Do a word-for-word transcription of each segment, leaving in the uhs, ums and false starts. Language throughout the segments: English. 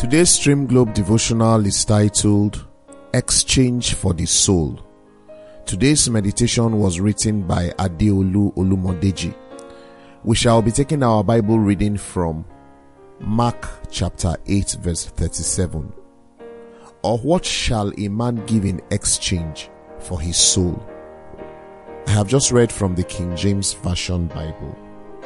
Today's Stream Globe devotional is titled Exchange for the Soul. Today's meditation was written by Adeolu Olumodeji. We shall be taking our Bible reading from Mark chapter eight verse thirty-seven. Or what shall a man give in exchange for his soul? I have just read from the King James Version Bible.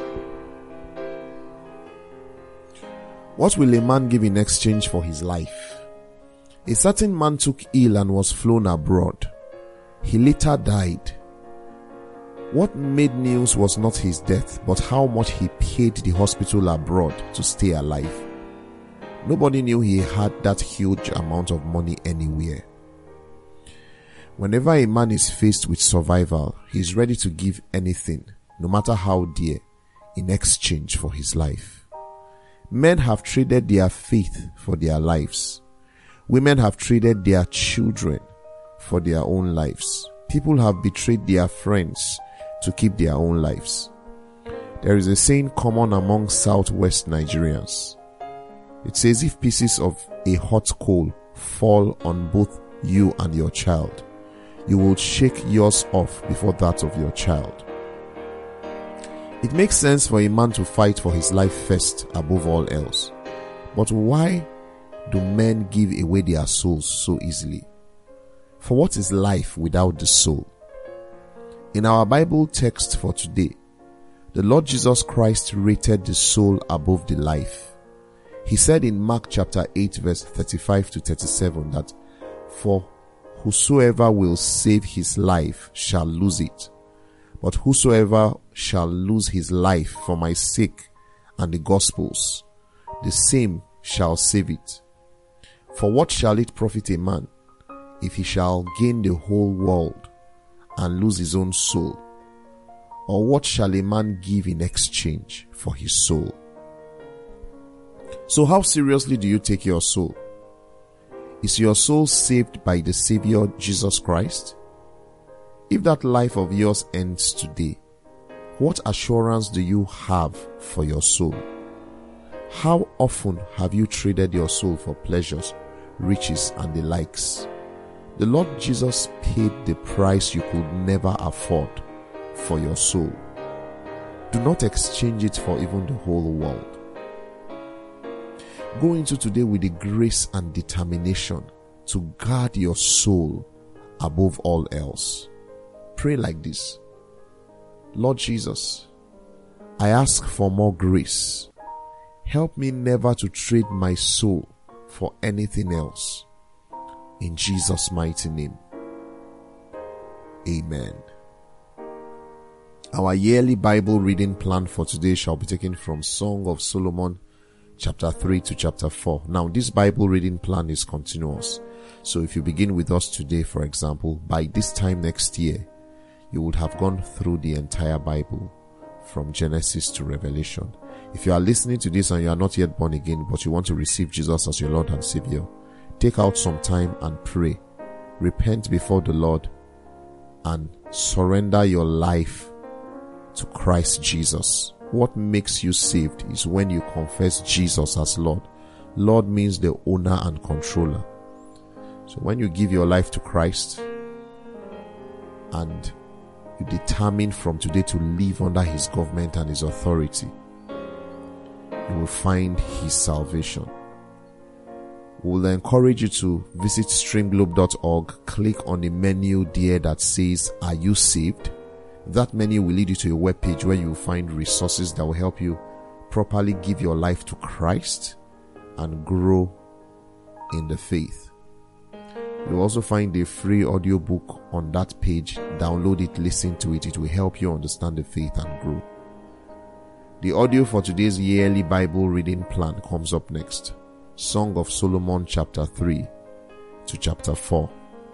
What will a man give in exchange for his life? A certain man took ill and was flown abroad. He later died. What made news was not his death, but how much he paid the hospital abroad to stay alive. Nobody knew he had that huge amount of money anywhere. Whenever a man is faced with survival, he is ready to give anything, no matter how dear, in exchange for his life. Men have traded their faith for their lives. Women have traded their children for their own lives. People have betrayed their friends to keep their own lives. There is a saying common among Southwest Nigerians. It says, if pieces of a hot coal fall on both you and your child, you will shake yours off before that of your child. It makes sense for a man to fight for his life first above all else. But why do men give away their souls so easily? For what is life without the soul? In our Bible text for today, the Lord Jesus Christ rated the soul above the life. He said in Mark chapter eight verse thirty-five to thirty-seven that, for whosoever will save his life shall lose it. But whosoever shall lose his life for my sake and the gospel's, the same shall save it. For what shall it profit a man if he shall gain the whole world and lose his own soul? Or what shall a man give in exchange for his soul? So how seriously do you take your soul? Is your soul saved by the Savior Jesus Christ? If that life of yours ends today, what assurance do you have for your soul? How often have you traded your soul for pleasures, riches, and the likes? The Lord Jesus paid the price you could never afford for your soul. Do not exchange it for even the whole world. Go into today with the grace and determination to guard your soul above all else. Pray like this: Lord Jesus, I ask for more grace. Help me never to trade my soul for anything else. In Jesus' mighty name. Amen. Our yearly Bible reading plan for today shall be taken from Song of Solomon chapter three to chapter four. Now, this Bible reading plan is continuous. So if you begin with us today, for example, by this time next year, you would have gone through the entire Bible from Genesis to Revelation. If you are listening to this and you are not yet born again, but you want to receive Jesus as your Lord and Savior, take out some time and pray. Repent before the Lord and surrender your life to Christ Jesus. What makes you saved is when you confess Jesus as Lord. Lord means the owner and controller. So when you give your life to Christ and you determine from today to live under his government and his authority, you will find his salvation. We will encourage you to visit stream globe dot org, click on the menu there that says, Are you saved? That menu will lead you to a web page where you will find resources that will help you properly give your life to Christ and grow in the faith. You'll also find a free audio book on that page. Download it, listen to it. It will help you understand the faith and grow. The audio for today's yearly Bible reading plan comes up next. Song of Solomon chapter three to chapter four.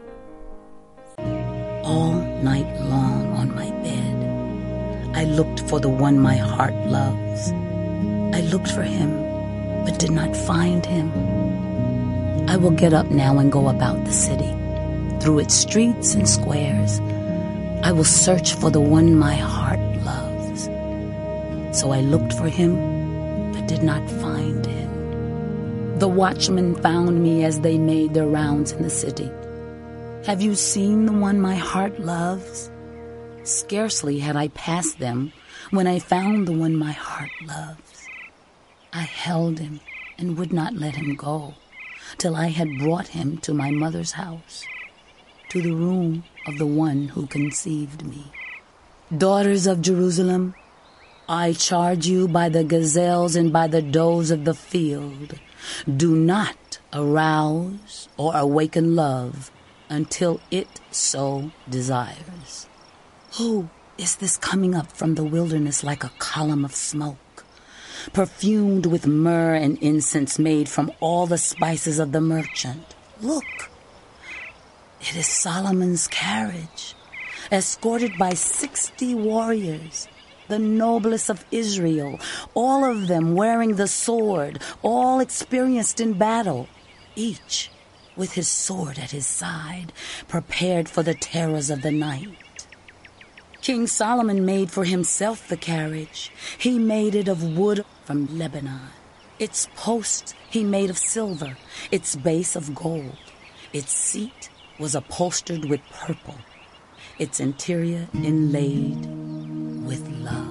All night long on my bed, I looked for the one my heart loves. I looked for him, but did not find him. I will get up now and go about the city, through its streets and squares. I will search for the one my heart loves. So I looked for him, but did not find him. The watchmen found me as they made their rounds in the city. Have you seen the one my heart loves? Scarcely had I passed them when I found the one my heart loves. I held him and would not let him go till I had brought him to my mother's house, to the room of the one who conceived me. Daughters of Jerusalem, I charge you by the gazelles and by the does of the field, do not arouse or awaken love until it so desires. Who is this coming up from the wilderness like a column of smoke, perfumed with myrrh and incense made from all the spices of the merchant? Look, it is Solomon's carriage, escorted by sixty warriors, the noblest of Israel, all of them wearing the sword, all experienced in battle, each with his sword at his side, prepared for the terrors of the night. King Solomon made for himself the carriage. He made it of wood from Lebanon. Its post he made of silver, its base of gold. Its seat was upholstered with purple, its interior inlaid with love.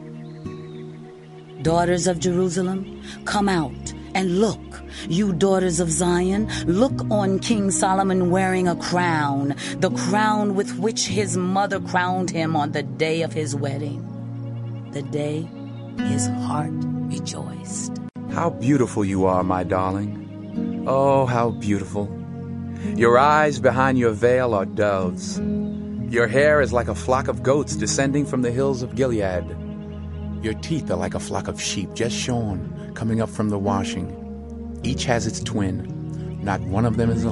Daughters of Jerusalem, come out and look. You daughters of Zion, look on King Solomon wearing a crown, the crown with which his mother crowned him on the day of his wedding, the day his heart rejoiced. How beautiful you are, my darling. Oh, how beautiful. Your eyes behind your veil are doves. Your hair is like a flock of goats descending from the hills of Gilead. Your teeth are like a flock of sheep just shorn, coming up from the washing. Each has its twin. Not one of them is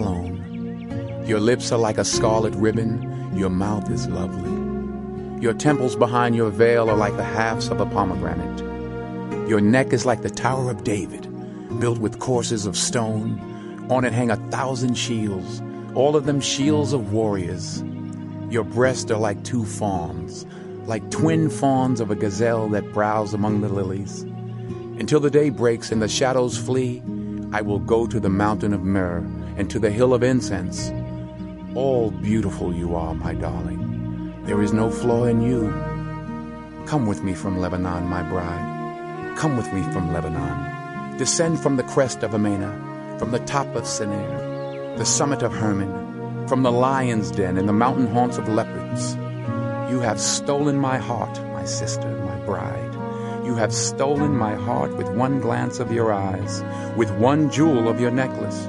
alone. Your lips are like a scarlet ribbon. Your mouth is lovely. Your temples behind your veil are like the halves of a pomegranate. Your neck is like the Tower of David, built with courses of stone. On it hang a thousand shields, all of them shields of warriors. Your breasts are like two fawns, like twin fawns of a gazelle that browse among the lilies. Until the day breaks and the shadows flee, I will go to the mountain of myrrh and to the hill of incense. All beautiful you are, my darling. There is no flaw in you. Come with me from Lebanon, my bride. Come with me from Lebanon. Descend from the crest of Amana, from the top of Senir, the summit of Hermon, from the lion's den and the mountain haunts of leopards. You have stolen my heart, my sister, my bride. You have stolen my heart with one glance of your eyes, with one jewel of your necklace.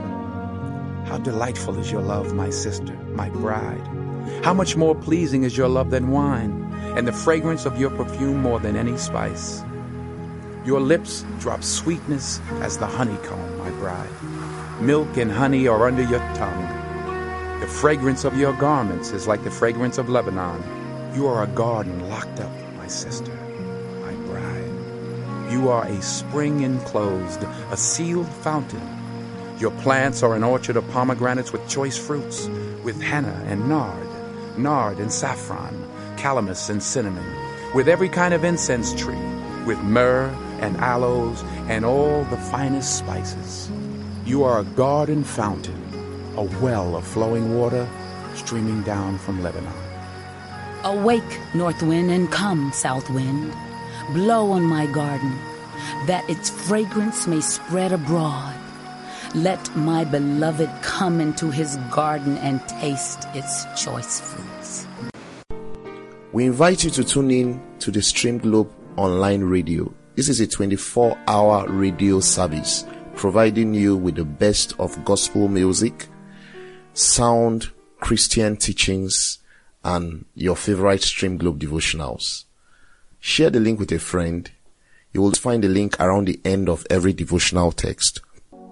How delightful is your love, my sister, my bride. How much more pleasing is your love than wine, and the fragrance of your perfume more than any spice. Your lips drop sweetness as the honeycomb, my bride. Milk and honey are under your tongue. The fragrance of your garments is like the fragrance of Lebanon. You are a garden locked up, my sister, my bride. You are a spring enclosed, a sealed fountain. Your plants are an orchard of pomegranates with choice fruits, with henna and nard, nard and saffron, calamus and cinnamon, with every kind of incense tree, with myrrh and aloes and all the finest spices. You are a garden fountain, a well of flowing water streaming down from Lebanon. Awake, north wind, and come, south wind. Blow on my garden, that its fragrance may spread abroad. Let my beloved come into his garden and taste its choice fruits. We invite you to tune in to the Stream Globe online radio. This is a twenty-four hour radio service providing you with the best of gospel music, sound Christian teachings, and your favorite Stream Globe devotionals. Share the link with a friend. You will find the link around the end of every devotional text.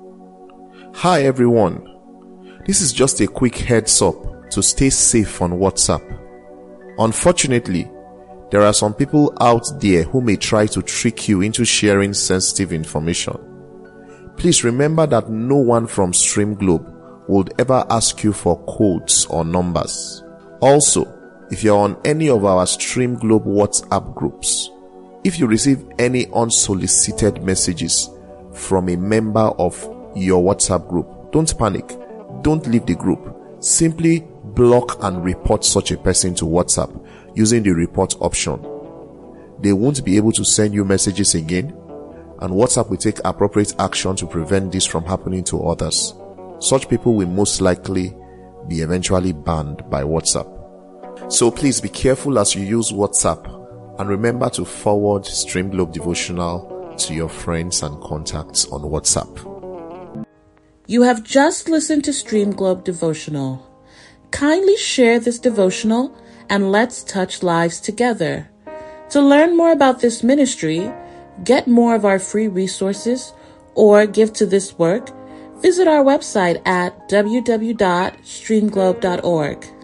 Hi everyone. This is just a quick heads up to stay safe on WhatsApp. Unfortunately, there are some people out there who may try to trick you into sharing sensitive information. Please remember that no one from Stream Globe would ever ask you for codes or numbers. Also, if you're on any of our Stream Globe WhatsApp groups, if you receive any unsolicited messages from a member of your WhatsApp group. Don't panic. Don't leave the group. Simply block and report such a person to WhatsApp using the report option. They won't be able to send you messages again, and WhatsApp will take appropriate action to prevent this from happening to others. Such people will most likely be eventually banned by WhatsApp. So please be careful as you use WhatsApp, and remember to forward Stream Globe Devotional to your friends and contacts on WhatsApp. You have just listened to Stream Globe Devotional. Kindly share this devotional and let's touch lives together. To learn more about this ministry, get more of our free resources, or give to this work, visit our website at w w w dot stream globe dot org.